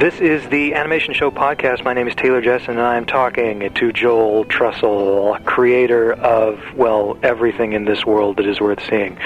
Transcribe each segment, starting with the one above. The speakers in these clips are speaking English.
This is the Animation Show podcast. My name is Taylor Jessen, and I am talking to Joel Trussell, creator of, well, everything in this world that is worth seeing.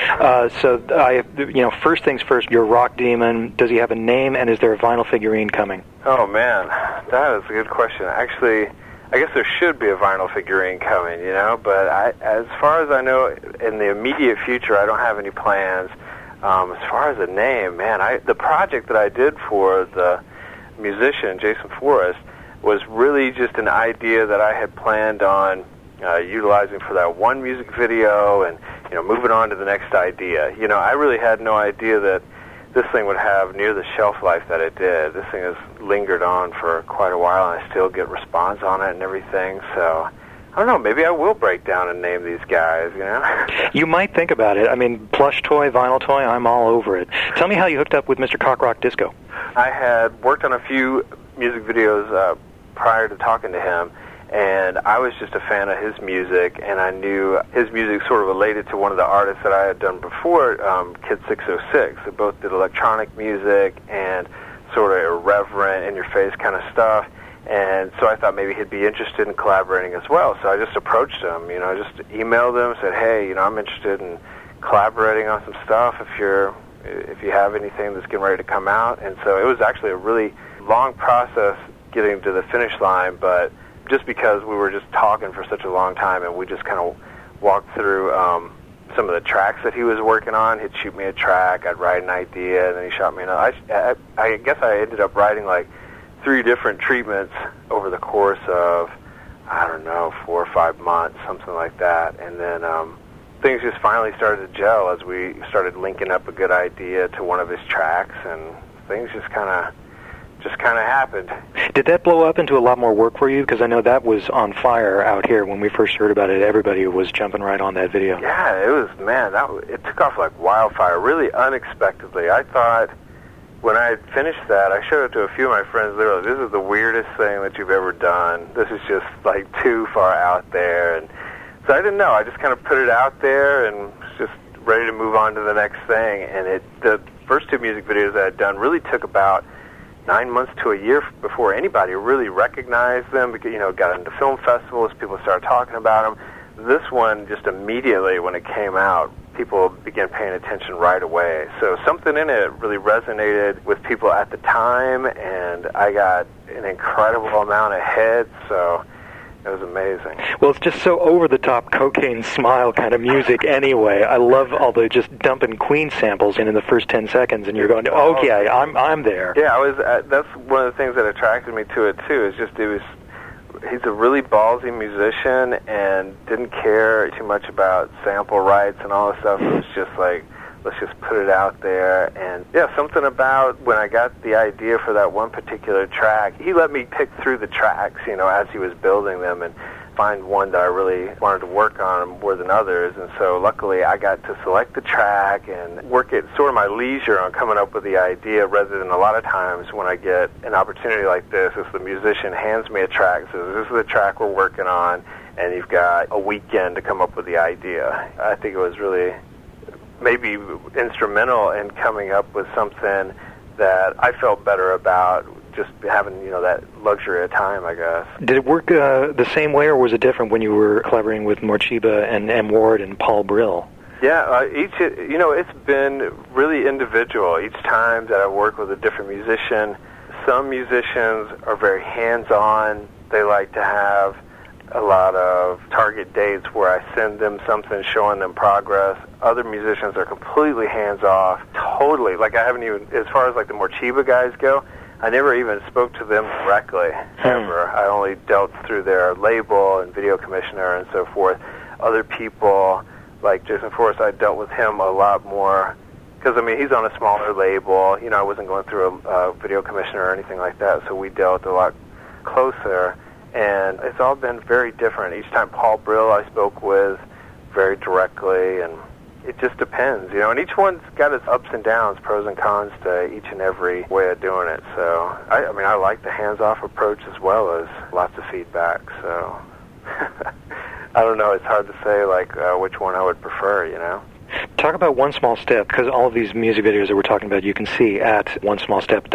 First things first, you're Rock Demon. Does he have a name, and is there a vinyl figurine coming? Oh, man, that is a good question. Actually, I guess there should be a vinyl figurine coming, but as far as I know, in the immediate future, I don't have any plans. As far as a name, man, the project that I did for the musician, Jason Forrest, was really just an idea that I had planned on utilizing for that one music video and, moving on to the next idea. I really had no idea that this thing would have near the shelf life that it did. This thing has lingered on for quite a while, and I still get response on it and everything, so I don't know, maybe I will break down and name these guys, You might think about it. I mean, plush toy, vinyl toy, I'm all over it. Tell me how you hooked up with Mr. Cock Rock Disco. I had worked on a few music videos prior to talking to him, and I was just a fan of his music, and I knew his music sort of related to one of the artists that I had done before, Kid 606. They both did electronic music and sort of irreverent, in-your-face kind of stuff. And so I thought maybe he'd be interested in collaborating as well. So I just approached him, I just emailed him, said, hey, I'm interested in collaborating on some stuff if you have anything that's getting ready to come out. And so it was actually a really long process getting to the finish line, but just because we were just talking for such a long time, and we just kind of walked through some of the tracks that he was working on. He'd shoot me a track, I'd write an idea, and then he shot me another. I guess I ended up writing like 3 different treatments over the course of, 4 or 5 months, something like that. And then things just finally started to gel as we started linking up a good idea to one of his tracks, and things just kind of happened. Did that blow up into a lot more work for you? Because I know that was on fire out here when we first heard about it. Everybody was jumping right on that video. Yeah, it was, man, it took off like wildfire, really unexpectedly. I thought when I had finished that, I showed it to a few of my friends. They were like, this is the weirdest thing that you've ever done. This is just like too far out there. And so I didn't know. I just kind of put it out there and was just ready to move on to the next thing. And the first 2 music videos I had done really took about 9 months to a year before anybody really recognized them, because, got into film festivals, people started talking about them. This one, just immediately when it came out, people began paying attention right away. So something in it really resonated with people at the time, and I got an incredible amount of hits, so it was amazing. Well, it's just so over-the-top cocaine smile kind of music anyway. I love all the just dumping Queen samples in the first 10 seconds, and you're going, okay, I'm there. Yeah, that's one of the things that attracted me to it, too, is just he's a really ballsy musician and didn't care too much about sample rights and all this stuff. It was just like, let's just put it out there. And yeah, something about when I got the idea for that one particular track, he let me pick through the tracks, as he was building them, and find one that I really wanted to work on more than others. And so luckily I got to select the track and work at sort of my leisure on coming up with the idea, rather than a lot of times when I get an opportunity like this, if the musician hands me a track, says, this is the track we're working on, and you've got a weekend to come up with the idea. I think it was really maybe instrumental in coming up with something that I felt better about, just having, that luxury of time, I guess. Did it work the same way, or was it different when you were collaborating with Morcheeba and M. Ward and Paul Brill? Yeah, it's been really individual. Each time that I've worked with a different musician, some musicians are very hands-on. They like to have a lot of target dates where I send them something showing them progress. Other musicians are completely hands-off, totally. Like, I haven't even, as far as like the Morcheeba guys go, I never even spoke to them directly, ever. I only dealt through their label and video commissioner and so forth. Other people, like Jason Forrest, I dealt with him a lot more, because, he's on a smaller label. I wasn't going through a video commissioner or anything like that, so we dealt a lot closer. And it's all been very different. Each time Paul Brill I spoke with very directly, and it just depends, and each one's got its ups and downs, pros and cons to each and every way of doing it. So, I like the hands-off approach as well as lots of feedback, so I don't know, it's hard to say, which one I would prefer, Talk about One Small Step, because all of these music videos that we're talking about you can see at onesmallstep.tv.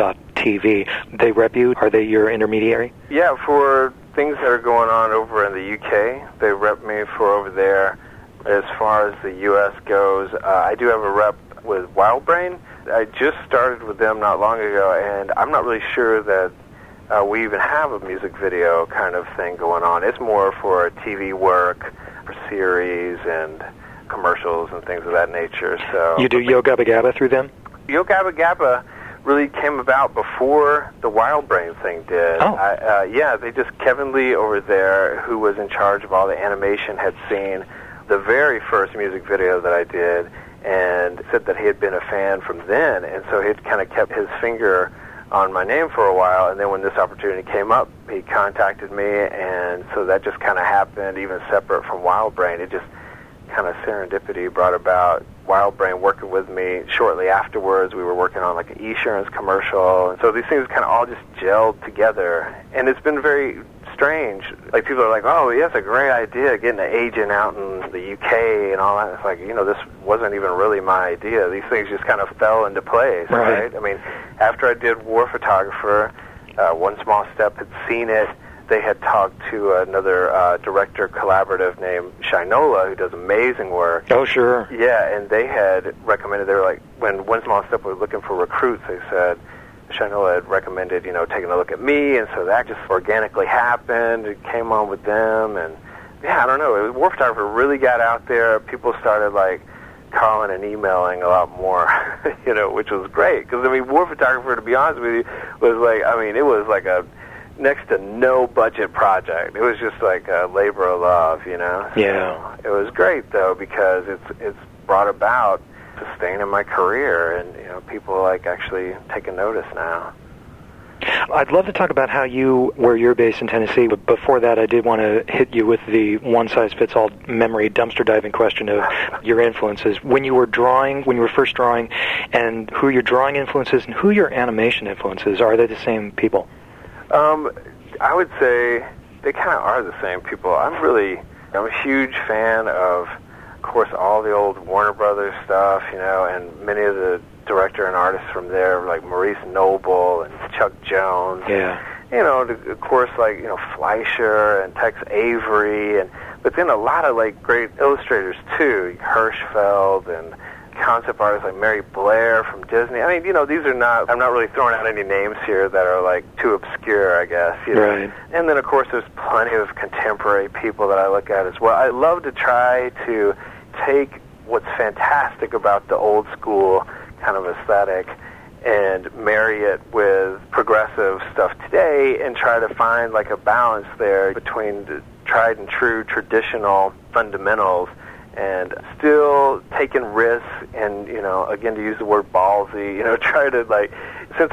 TV. They rep you? Are they your intermediary? Yeah, for things that are going on over in the UK, they rep me for over there. As far as the U.S. goes, I do have a rep with WildBrain. I just started with them not long ago, and I'm not really sure that we even have a music video kind of thing going on. It's more for TV work, for series and commercials and things of that nature. So you do Yo Gabba Gabba through them? Yo Gabba Gabba really came about before the WildBrain thing did. Oh. Yeah, Kevin Lee over there, who was in charge of all the animation, had seen the very first music video that I did and said that he had been a fan from then, and so he'd kind of kept his finger on my name for a while, and then when this opportunity came up, he contacted me, and so that just kind of happened, even separate from WildBrain. It just kind of serendipity brought about WildBrain working with me. Shortly afterwards, we were working on like an eSurance commercial, and so these things kind of all just gelled together, and it's been very strange. Like, people are like, oh, yeah, that's a great idea, getting an agent out in the UK and all that. It's like, this wasn't even really my idea. These things just kind of fell into place, right? I mean, after I did War Photographer, One Small Step had seen it. They had talked to another director collaborative named Shinola, who does amazing work. Oh, sure. Yeah, and they had recommended, they were like, when One Small Step was looking for recruits, they said, Shinola had recommended, taking a look at me, and so that just organically happened. It came on with them, and yeah, I don't know. War Photographer really got out there. People started, like, calling and emailing a lot more, which was great. Because, War Photographer, to be honest with you, was like, it was like a next to no budget project. It was just like a labor of love, So yeah. It was great, though, because it's brought about sustaining my career, and people like actually taking notice now. I'd love to talk about where you're based in Tennessee, but before that I did want to hit you with the one-size-fits-all memory dumpster diving question of your influences. When you were first drawing, and who your drawing influences and who your animation influences, are they the same people? I would say they kind of are the same people. I'm a huge fan of course, all the old Warner Brothers stuff, and many of the director and artists from there, like Maurice Noble and Chuck Jones. Yeah. Of course, like, Fleischer and Tex Avery, but then a lot of, like, great illustrators, too, Hirschfeld and concept artists like Mary Blair from Disney. These are not, I'm not really throwing out any names here that are, like, too obscure, I guess. Right. And then, of course, there's plenty of contemporary people that I look at as well. I love to try to take what's fantastic about the old school kind of aesthetic and marry it with progressive stuff today and try to find like a balance there between the tried and true traditional fundamentals and still taking risks and, again, to use the word ballsy, try to, like, since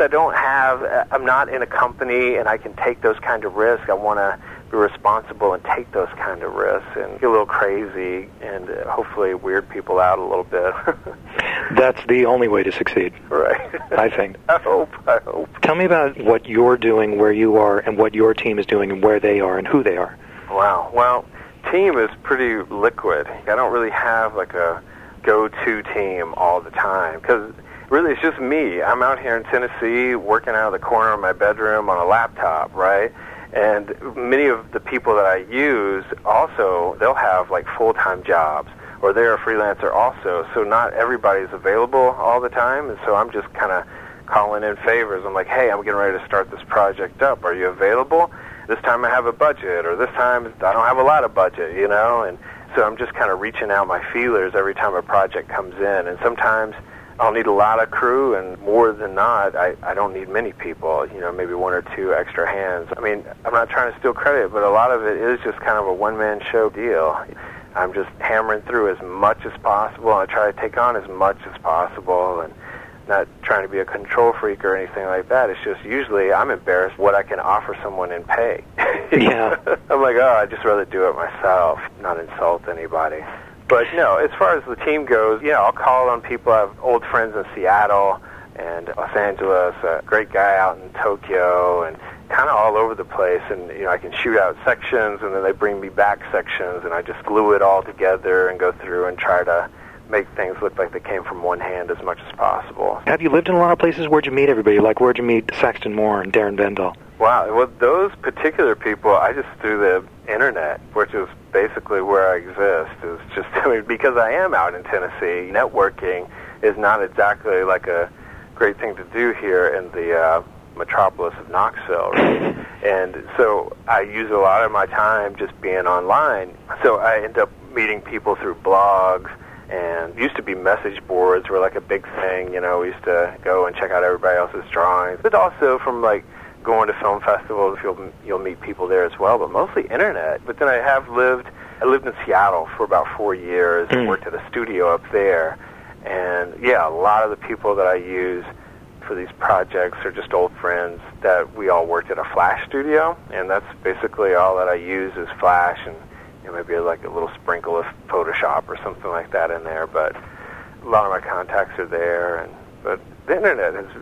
I'm not in a company and I can take those kind of risks, I want to be responsible and take those kind of risks and get a little crazy and hopefully weird people out a little bit. That's the only way to succeed. Right. I think. I hope. Tell me about what you're doing, where you are, and what your team is doing, and where they are, and who they are. Wow. Well, team is pretty liquid. I don't really have like a go-to team all the time because really it's just me. I'm out here in Tennessee working out of the corner of my bedroom on a laptop, right? And many of the people that I use also, they'll have like full-time jobs or they're a freelancer also. So not everybody's available all the time. And so I'm just kind of calling in favors. I'm like, hey, I'm getting ready to start this project up. Are you available? This time I have a budget, or this time I don't have a lot of budget, And so I'm just kind of reaching out my feelers every time a project comes in. And sometimes I'll need a lot of crew, and more than not, I don't need many people, maybe one or two extra hands. I'm not trying to steal credit, but a lot of it is just kind of a one-man show deal. I'm just hammering through as much as possible, and I try to take on as much as possible, and not trying to be a control freak or anything like that. It's just usually I'm embarrassed what I can offer someone in pay. Yeah. I'm like, I'd just rather do it myself, not insult anybody. But no, as far as the team goes, I'll call on people. I have old friends in Seattle and Los Angeles, a great guy out in Tokyo, and kind of all over the place. And, I can shoot out sections, and then they bring me back sections, and I just glue it all together and go through and try to make things look like they came from one hand as much as possible. Have you lived in a lot of places? Where'd you meet everybody? Like, where'd you meet Saxton Moore and Darren Bendel? Wow, well, those particular people, I just through the internet, which is basically where I exist. Is just, I mean, because I am out in Tennessee, networking is not exactly like a great thing to do here in the metropolis of Knoxville, right? And so I use a lot of my time just being online. So I end up meeting people through blogs, and used to be message boards were like a big thing. You know, we used to go and check out everybody else's drawings, but also from like going to film festivals, you'll meet people there as well, but mostly internet. But then I lived in Seattle for about 4 years and worked at a studio up there. And yeah, a lot of the people that I use for these projects are just old friends that we all worked at a Flash studio, and that's basically all that I use is Flash, and maybe like a little sprinkle of Photoshop or something like that in there. But a lot of my contacts are there, but the internet is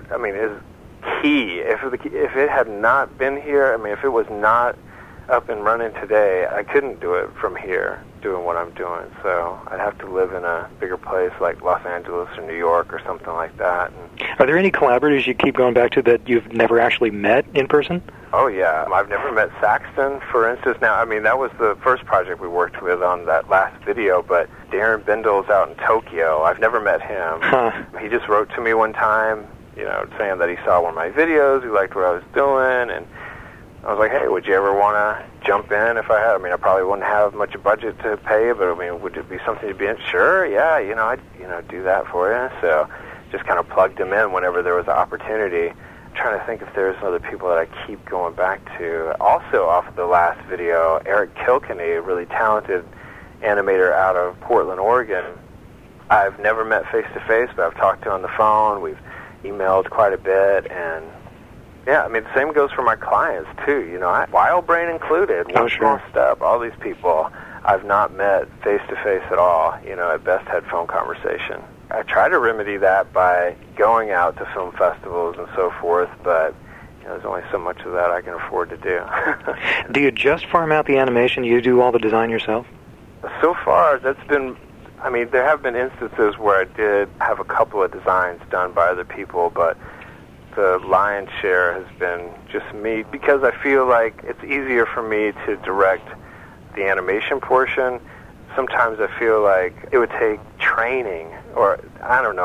key. If it had not been here, if it was not up and running today, I couldn't do it from here, doing what I'm doing. So I'd have to live in a bigger place like Los Angeles or New York or something like that. Are there any collaborators you keep going back to that you've never actually met in person? Oh, yeah. I've never met Saxton, for instance. Now, that was the first project we worked with on that last video, but Darren Bendel's out in Tokyo. I've never met him. Huh. He just wrote to me one time, saying that he saw one of my videos, he liked what I was doing, and I was like, hey, would you ever want to jump in if I had? I probably wouldn't have much budget to pay you, but would it be something you'd be in? Sure, yeah, I'd do that for you. So just kind of plugged him in whenever there was an opportunity. I'm trying to think if there's other people that I keep going back to. Also off of the last video, Eric Kilkenny, a really talented animator out of Portland, Oregon. I've never met face-to-face, but I've talked to on the phone. We've emailed quite a bit, and yeah, the same goes for my clients, too. Wild Brain included, One Small Step, all these people I've not met face-to-face at all. At best had phone conversation. I try to remedy that by going out to film festivals and so forth, but there's only so much of that I can afford to do. Do you just farm out the animation? You do all the design yourself? So far, that's been... there have been instances where I did have a couple of designs done by other people, but the lion's share has been just me, because I feel like it's easier for me to direct the animation portion. Sometimes I feel like it would take training, or I don't know,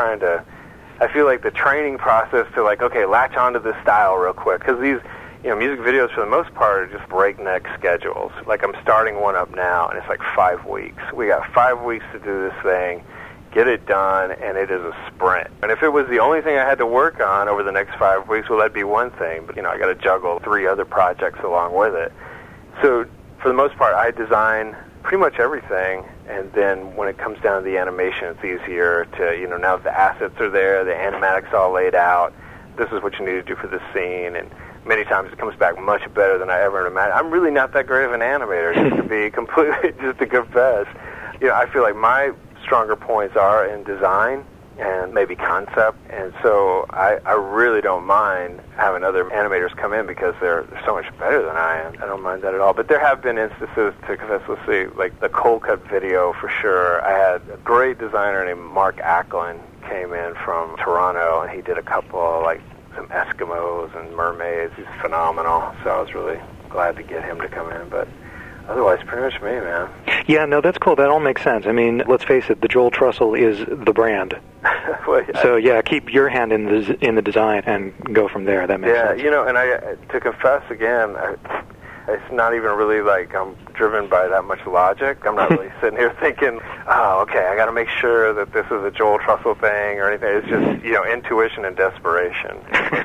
I feel like the training process to latch onto this style real quick, because these music videos for the most part are just breakneck schedules. Like I'm starting one up now, and it's like 5 weeks. We got 5 weeks to do this thing, get it done, and it is a sprint. And if it was the only thing I had to work on over the next 5 weeks, well, that'd be one thing. But, I got to juggle 3 other projects along with it. So, for the most part, I design pretty much everything. And then when it comes down to the animation, it's easier to, now the assets are there, the animatics all laid out. This is what you need to do for this scene. And many times it comes back much better than I ever imagined. I'm really not that great of an animator, just to be completely, just to confess. I feel like my stronger points are in design and maybe concept, and so I really don't mind having other animators come in because they're so much better than I am. I don't mind that at all. But there have been instances, to confess, let's see, like the Cold Cut video for sure. I had a great designer named Mark Acklin came in from Toronto, and he did a couple, like some Eskimos and mermaids. He's phenomenal, so I was really glad to get him to come in, but otherwise, pretty much me, man. Yeah, no, that's cool. That all makes sense. Let's face it, the Joel Trussell is the brand. Well, yeah. So, yeah, keep your hand in the design and go from there. That makes sense. Yeah, and to confess again, it's not even really like I'm driven by that much logic. I'm not really sitting here thinking, oh, okay, I got to make sure that this is a Joel Trussell thing or anything. It's just, intuition and desperation.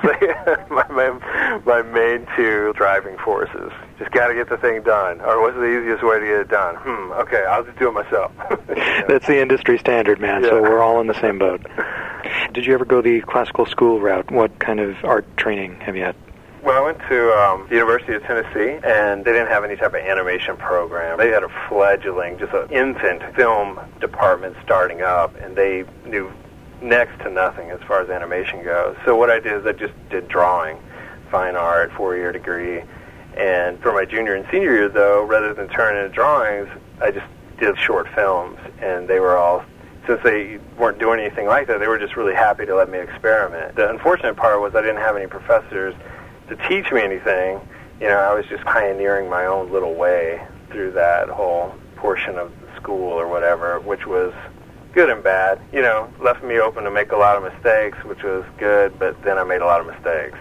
my main 2 driving forces. Just got to get the thing done. Or what's the easiest way to get it done? Okay, I'll just do it myself. That's the industry standard, man, so we're all in the same boat. Did you ever go the classical school route? What kind of art training have you had? Well, I went to the University of Tennessee, and they didn't have any type of animation program. They had a fledgling, just an infant film department starting up, and they knew next to nothing as far as animation goes. So what I did is I just did drawing, fine art, 4-year degree. And for my junior and senior year, though, rather than turn into drawings, I just did short films, and they were all since they weren't doing anything like that, they were just really happy to let me experiment. The unfortunate part was I didn't have any professors to teach me anything. I was just pioneering my own little way through that whole portion of the school or whatever, which was good and bad. Left me open to make a lot of mistakes, which was good, but then I made a lot of mistakes.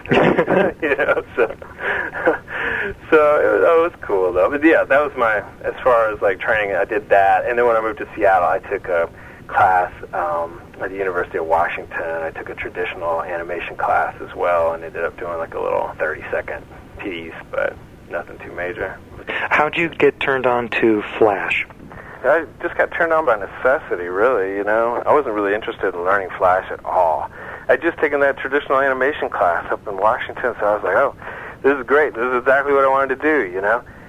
So it was cool, though. But yeah, that was as far as like training, I did that. And then when I moved to Seattle, I took a class at the University of Washington. I took a traditional animation class as well, and ended up doing like a little 30-second piece, but nothing too major. How'd you get turned on to Flash? I just got turned on by necessity, really, I wasn't really interested in learning Flash at all. I'd just taken that traditional animation class up in Washington, so I was like, oh, this is great. This is exactly what I wanted to do,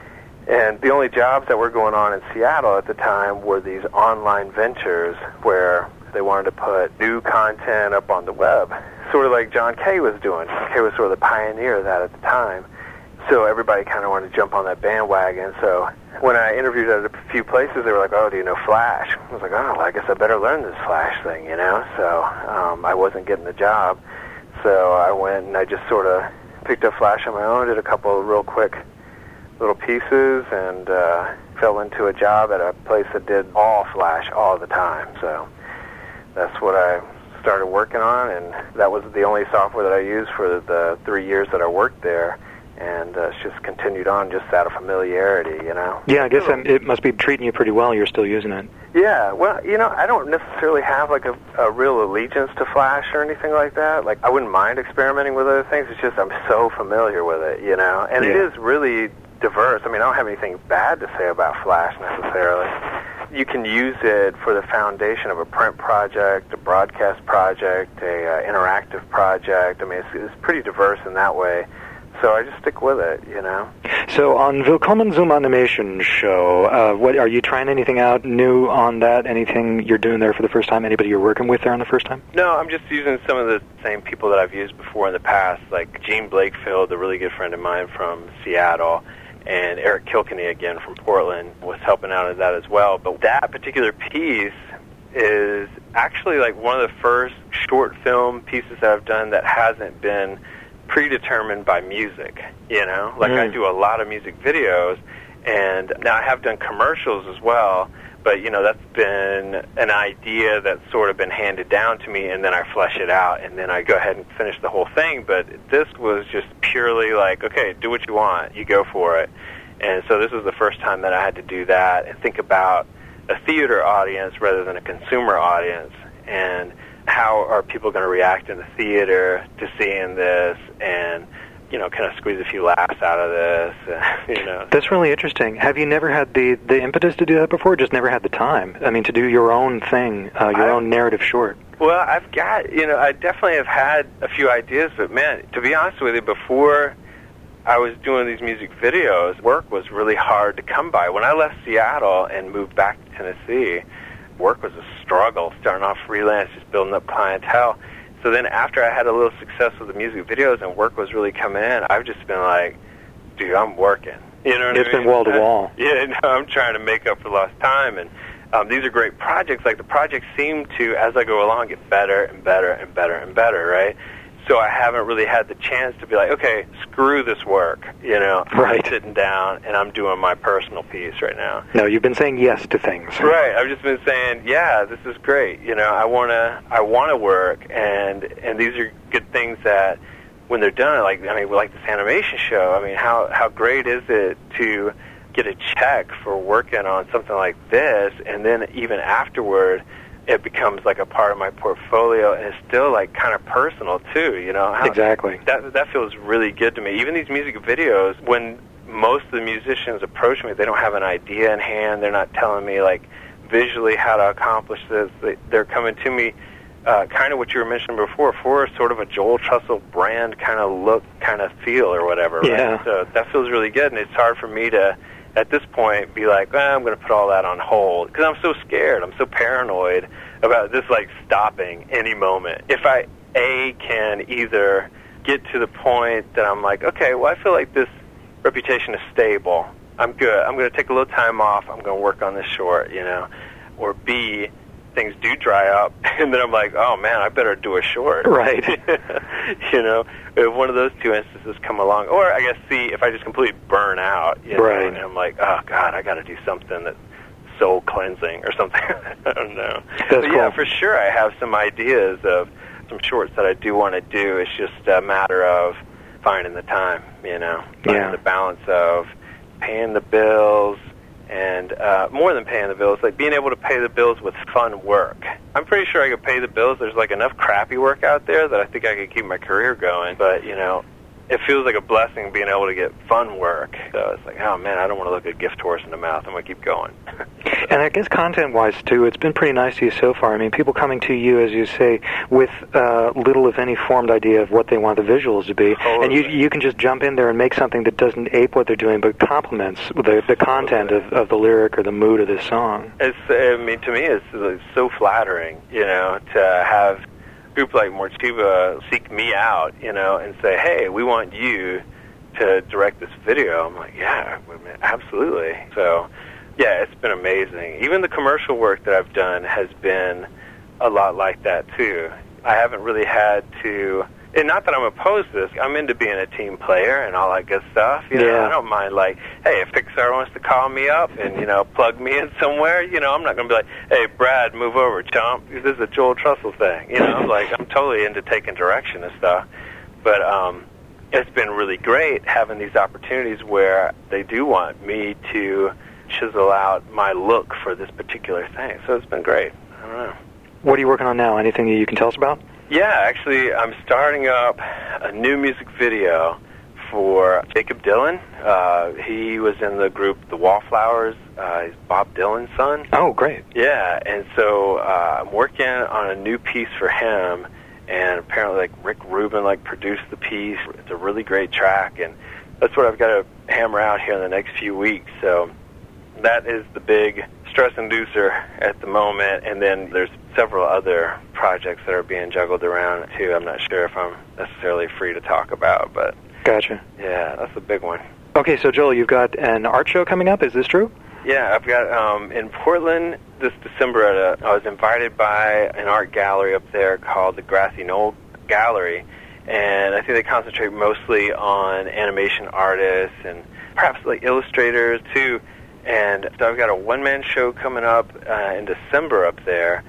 And the only jobs that were going on in Seattle at the time were these online ventures where they wanted to put new content up on the web, sort of like John Kay was doing. John Kay was sort of the pioneer of that at the time. So everybody kind of wanted to jump on that bandwagon. So when I interviewed at a few places, they were like, oh, do you know Flash? I was like, oh, well, I guess I better learn this Flash thing, So I wasn't getting the job. So I went and I just sort of picked up Flash on my own, did a couple of real quick little pieces, and fell into a job at a place that did all Flash all the time. So that's what I started working on, and that was the only software that I used for the 3 years that I worked there. And it's just continued on just out of familiarity, Yeah, I guess it must be treating you pretty well. You're still using it. Yeah, well, I don't necessarily have like a real allegiance to Flash or anything like that. Like, I wouldn't mind experimenting with other things. It's just I'm so familiar with it, And It is really diverse. I mean, I don't have anything bad to say about Flash necessarily. You can use it for the foundation of a print project, a broadcast project, a interactive project. I mean, it's pretty diverse in that way. So I just stick with it, So on Willkommen zum Animation Show, what are you trying anything out new on that? Anything you're doing there for the first time? Anybody you're working with there on the first time? No, I'm just using some of the same people that I've used before in the past, like Gene Blakefield, a really good friend of mine from Seattle, and Eric Kilkenny, again, from Portland, was helping out in that as well. But that particular piece is actually like one of the first short film pieces that I've done that hasn't been predetermined by music, I do a lot of music videos, and now I have done commercials as well, but that's been an idea that's sort of been handed down to me, and then I flesh it out, and then I go ahead and finish the whole thing. But this was just purely like, okay, do what you want, you go for it. And so this was the first time that I had to do that and think about a theater audience rather than a consumer audience, and how are people going to react in the theater to seeing this, and kind of squeeze a few laughs out of this, That's really interesting. Have you never had the impetus to do that before, or just never had the time? I mean, to do your own thing, your own narrative short? Well, I've got, I definitely have had a few ideas, but man, to be honest with you, before I was doing these music videos, work was really hard to come by. When I left Seattle and moved back to Tennessee, work was a struggle, starting off freelance, just building up clientele. So then after I had a little success with the music videos and work was really coming in, I've just been like, dude, I'm working. You know what I mean? It's been wall to wall. Yeah, no, I'm trying to make up for lost time. And these are great projects. Like, the projects seem to, as I go along, get better and better and better and better, right? So I haven't really had the chance to be like, okay, screw this work, Right. I'm sitting down and I'm doing my personal piece right now. No, you've been saying yes to things. Right. I've just been saying, yeah, this is great. I wanna work, and these are good things that when they're done, like this animation show. I mean, how great is it to get a check for working on something like this, and then even afterward, it becomes like a part of my portfolio, and it's still like kind of personal too, Exactly. That feels really good to me. Even these music videos, when most of the musicians approach me, they don't have an idea in hand. They're not telling me like visually how to accomplish this. They're coming to me kind of what you were mentioning before, for sort of a Joel Trussell brand kind of look, kind of feel or whatever. Yeah. Right? So that feels really good, and it's hard for me to, at this point, be like, I'm going to put all that on hold, because I'm so scared. I'm so paranoid about this, like, stopping any moment. If I, can either get to the point that I'm like, okay, well, I feel like this reputation is stable. I'm good. I'm going to take a little time off. I'm going to work on this short, Or B, things do dry up, and then I'm like, oh man, I better do a short. Right. You know, if one of those two instances come along, or I guess if I just completely burn out, you know, right. and I'm like, oh God, I got to do something that's soul cleansing or something. I don't know. That's but cool. yeah, for sure, I have some ideas of some shorts that I do want to do. It's just a matter of finding the time, you know, finding the balance of paying the bills, and more than paying the bills, like being able to pay the bills with fun work. I'm pretty sure I could pay the bills. There's like enough crappy work out there that I think I could keep my career going. But, you know, it feels like a blessing being able to get fun work. So it's like, oh man, I don't want to look a gift horse in the mouth. I'm going to keep going. And I guess content-wise, too, it's been pretty nice to you so far. I mean, people coming to you, as you say, with little, if any, formed idea of what they want the visuals to be. Totally. And you can just jump in there and make something that doesn't ape what they're doing, but complements the content of the lyric or the mood of this song. I mean, to me, it's so flattering, you know, to have a group like Morcheeba seek me out, you know, and say, hey, we want you to direct this video. I'm like, yeah, absolutely. So, yeah, it's been amazing. Even the commercial work that I've done has been a lot like that, too. I haven't really had to, and not that I'm opposed to this, I'm into being a team player and all that good stuff. You know, I don't mind, like, hey, if Pixar wants to call me up and, you know, plug me in somewhere, you know, I'm not going to be like, hey, Brad, move over, chump. This is a Joel Trussell thing. You know, like, I'm totally into taking direction and stuff. But it's been really great having these opportunities where they do want me to chisel out my look for this particular thing. So it's been great. I don't know. What are you working on now? Anything that you can tell us about? Yeah, actually, I'm starting up a new music video for Jacob Dylan. He was in the group The Wallflowers. He's Bob Dylan's son. Oh, great. Yeah, and so I'm working on a new piece for him, and apparently, like, Rick Rubin, like, produced the piece. It's a really great track, and that's what I've got to hammer out here in the next few weeks. So that is the big stress inducer at the moment, and then there's several other projects that are being juggled around too. I'm not sure if I'm necessarily free to talk about, but gotcha. Yeah, that's a big one. Okay, so Joel, you've got an art show coming up. Is this true? Yeah, I've got in Portland this December. I was invited by an art gallery up there called the Grassy Knoll Gallery, and I think they concentrate mostly on animation artists and perhaps like illustrators too. And so I've got a one-man show coming up in December up there,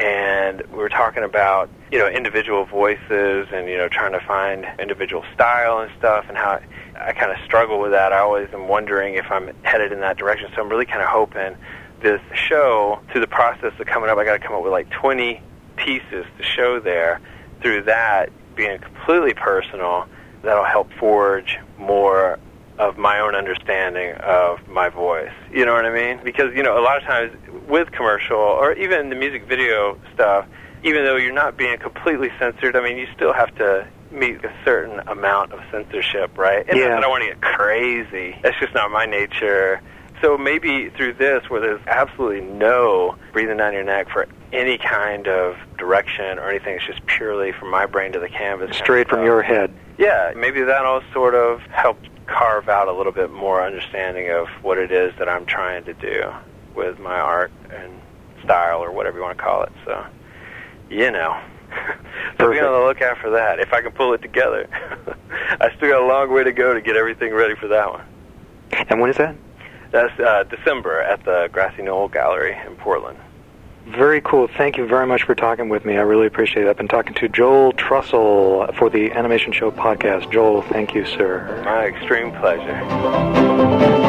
and we were talking about, you know, individual voices and, you know, trying to find individual style and stuff, and how I kind of struggle with that. I always am wondering if I'm headed in that direction, so I'm really kind of hoping this show, through the process of coming up, I got to come up with like 20 pieces to show there. Through that, being completely personal, that'll help forge more of my own understanding of my voice. You know what I mean? Because, you know, a lot of times with commercial or even the music video stuff, even though you're not being completely censored, I mean, you still have to meet a certain amount of censorship, right? And not that I want to get crazy. That's just not my nature. So maybe through this, where there's absolutely no breathing down your neck for any kind of direction or anything, it's just purely from my brain to the canvas. Straight from your head. Yeah, maybe that'll sort of help carve out a little bit more understanding of what it is that I'm trying to do with my art and style, or whatever you want to call it. So, you know, so be on the lookout for that. If I can pull it together. I still got a long way to go to get everything ready for that one. And when is that? That's December at the Grassy Knoll Gallery in Portland. Very cool. Thank you very much for talking with me. I really appreciate it. I've been talking to Joel Trussell for the Animation Show podcast. Joel, thank you, sir. My extreme pleasure.